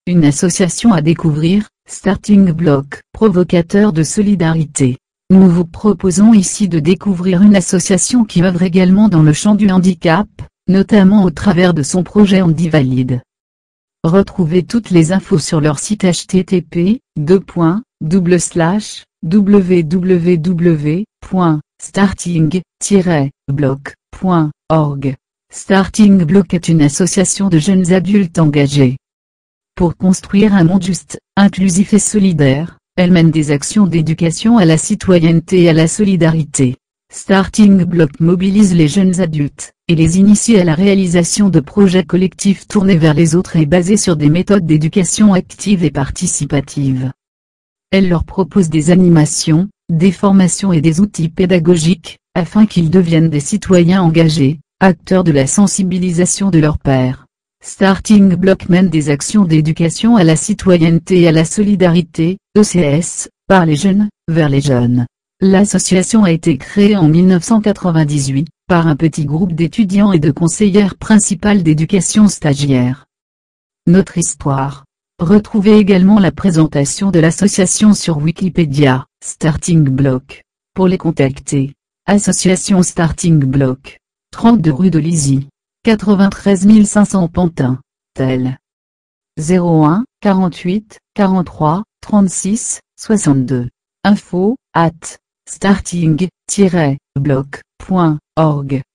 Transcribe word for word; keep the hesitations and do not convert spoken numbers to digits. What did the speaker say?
Une association à découvrir, Starting Block, provocateur de solidarité. Nous vous proposons ici de découvrir une association qui œuvre également dans le champ du handicap, notamment au travers de son projet Handivalide. Retrouvez toutes les infos sur leur site h t t p deux points double slash w w w point starting tiret block point org. Starting Block est une association de jeunes adultes engagés pour construire un monde juste, inclusif et solidaire. Elle mène des actions d'éducation à la citoyenneté et à la solidarité. Starting Block mobilise les jeunes adultes, et les initie à la réalisation de projets collectifs tournés vers les autres et basés sur des méthodes d'éducation active et participative. Elle leur propose des animations, des formations et des outils pédagogiques, afin qu'ils deviennent des citoyens engagés, acteurs de la sensibilisation de leurs pairs. Starting Block mène des actions d'éducation à la citoyenneté et à la solidarité, E C S, par les jeunes, vers les jeunes. L'association a été créée en mille neuf cent quatre-vingt-dix-huit, par un petit groupe d'étudiants et de conseillères principales d'éducation stagiaires. Notre histoire. Retrouvez également la présentation de l'association sur Wikipédia, Starting Block. Pour les contacter. Association Starting Block. trente-deux rue de Lizy. quatre-vingt-treize mille cinq cents Pantin, tel. zéro un, quarante-huit, quarante-trois, trente-six, soixante-deux. Info, at, starting tiret block point org.